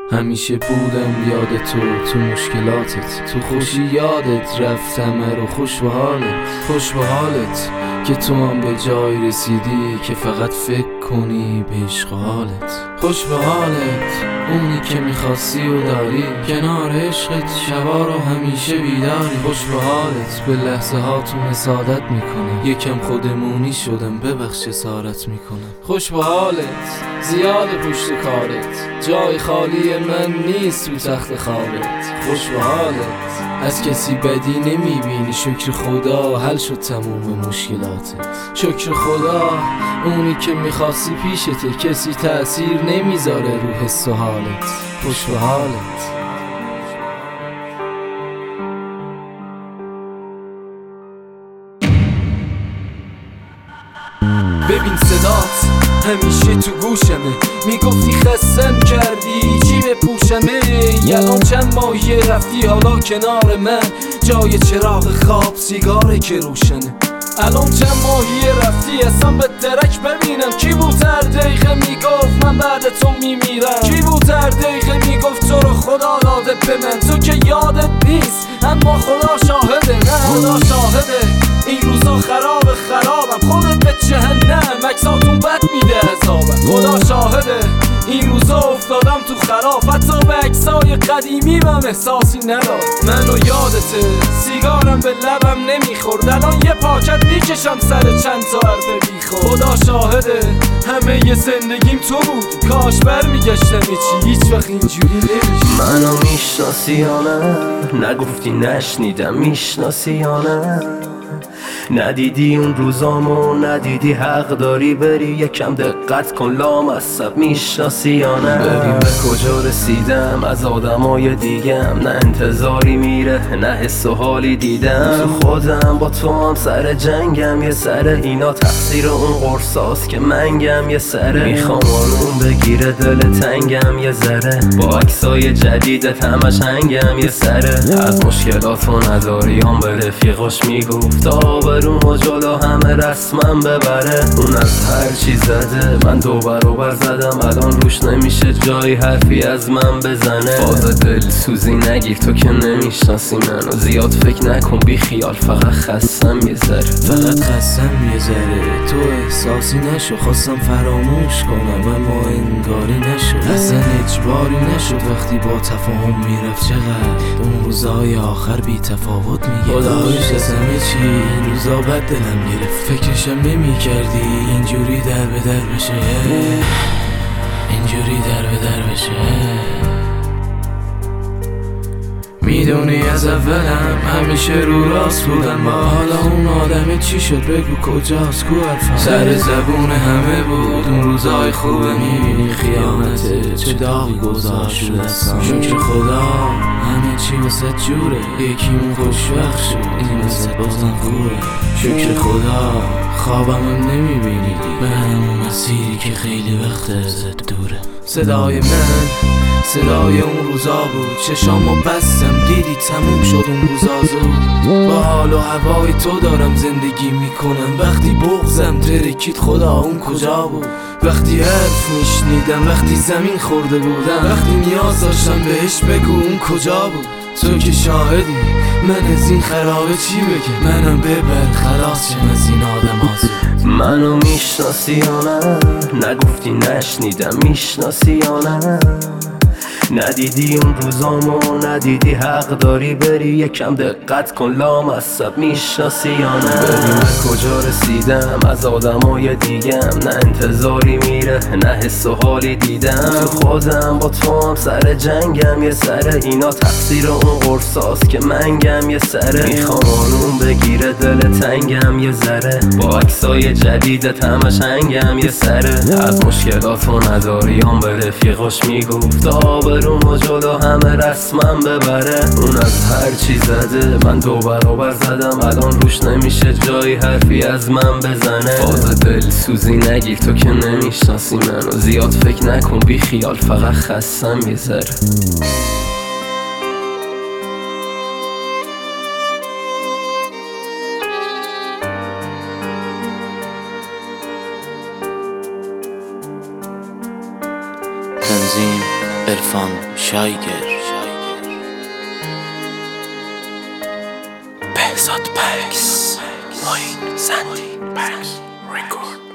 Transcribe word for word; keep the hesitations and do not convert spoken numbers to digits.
همیشه بودم یاد تو، تو مشکلاتت، تو خوشی یادت رفتم رو خوش به حالت، خوش به حالت که تو هم به جای رسیدی که فقط فکر کنی به عشق حالت. خوش به حالت اونی که میخواستی و داری، کنار عشقت شبا رو همیشه بیداری. خوش به حالت به لحظه ها تو مسادت میکنم، یکم خودمونی شدم ببخش اسارت میکنم. خوش به حالت زیاد پشت کارت، جای خالی من نیست تو تخت خوابت. خوش به حالت از کسی بدی نمیبینی، شکر خدا حل شد تموم مشکلاتت. شکر خدا اونی که میخواستی پیشته، کسی تأثیر نمیذاره رو حس و حالت. خوش به حالت. ببین صدات همیشه تو گوشمه، میگفتی خستم کردی چی بپوشمه. الان چند ماهی رفتی حالا کنار من، جای چراغ خواب سیگاره که روشنه. الان چند ماهی رفتی اصلا به درک ببینم، کی بود هر دقیقه میگفت من بعد تو میمیرم، کی بود هر دقیقه میگفت تو رو خدا داده به من. تو که یادت نیست اما خدا شاهده، نه خدا شاهده این روزا خراب خرابم، خودت به جهنم عکساتون بد میده عذابم. خدا شاهده این روزا افتادم تو خراب، حتی به عکسای قدیمی من احساسی نداد. منو یادته سیگارم به لبم نمیخورد، الان یه پاکت میکشم سر چند تا حرف بیخور. خدا شاهده همه ی زندگیم تو بود، کاش برمیگشتم چی هیچ وقت اینجوری نمیشه. منو میشناسی یا نه؟ نگفتی نشنیدم، میشناسی یا نه؟ ندیدی اون روزامو، ندیدی حق داری بری یکم دقت کن لامصب. میشناسی یا نه؟ ببین به کجا رسیدم از آدمای دیگم، نه انتظاری میره نه حس و حالی دیدم. تو خودم با تو هم سر جنگم، یه سره اینا تقصیر اون قرصاست که منگم، یه سره میخوام آروم بگیره دل تنگم یه ذره، با عکسای جدیدت همش هنگم یه سره. از مشکلاتو نداری هم به رفیقاش میگفت آبروم و جلو همه رسمم ببره. اون از هر چی زده من دو برابر زدم، الان روش نمیشه جایی حرفی از من بزنه. فاز دل سوزی نگیر تو که نمیشناسی منو، زیاد فکر نکن بی خیال فقط خستم یه ذره، فقط خستم یه ذره. تو احساسی نشو خواستم فراموش کنم اما انگاری نشد، اصلا اجباری نشد. وقتی با تفاهم میرفت چقدر اون روزای آخر بی تفاوت میگه. خدایش از همه چی این روزا بد دلم گرفت، فکرشم نمی کردی اینجوری در به در بشه، اینجوری در به در بشه. میدونی از اولم همیشه رو راست بودم، با حالا اون آدم چی شد بگو کجاست، کو حرفم سر زبون همه بود اون روزای خوبه. میبینی خیانته چه داغی گذاشت رو دستم، شکر خدا همه چی واسه جوره، یکیمون خوشوقت شد این واسه بازم خوبه. شکر خدا خوابم هم نمیبینی به همون مسیری که خیلی وقت ازت دوره. صدای من صدای اون روزا بود، چشامو بستم دیدی تموم شد اون روزا زود. با حال و هوای تو دارم زندگی میکنم، وقتی بغضم ترکید خدا اون کجا بود. وقتی حرف میشنیدم وقتی زمین خورده بودم، وقتی نیاز داشتم بهش بگو اون کجا بود. تو که شاهدی من از این خرابه چی بگم، منم ببر خلاص شم از این آدم آزود. منو میشناسی یا نه؟ نگفتی نشنیدم، میشناسی یا نه؟ ندیدی اون روزامو، ندیدی حق داری بری یکم دقت کن لامصب. میشناسی یا نه؟ ببین به کجا رسیدم از آدمای دیگم، نه انتظاری میره نه حس و حالی دیدم. تو خودم با تو هم سر جنگم یه سره، اینا تقصیر اون قرصاست که منگم یه سره. میخوام آروم بگیره دل تنگم یه ذره، با عکسای جدیدت همش هنگم یه سره. از مشکلاتو نداری هم به رفیقاش میگفت آبروم و جلو همه رسمم ببره. اون از هر چی زده من دو برابر زدم، الان روش نمیشه جایی حرفی از من بزنه. فاز دل سوزی نگیر تو که نمیشناسی منو، زیاد فکر نکن بی خیال فقط خستم یه ذره. تنظیم عرفان شایگر، بهزاد پکس، معین زندی پکس ریکورد.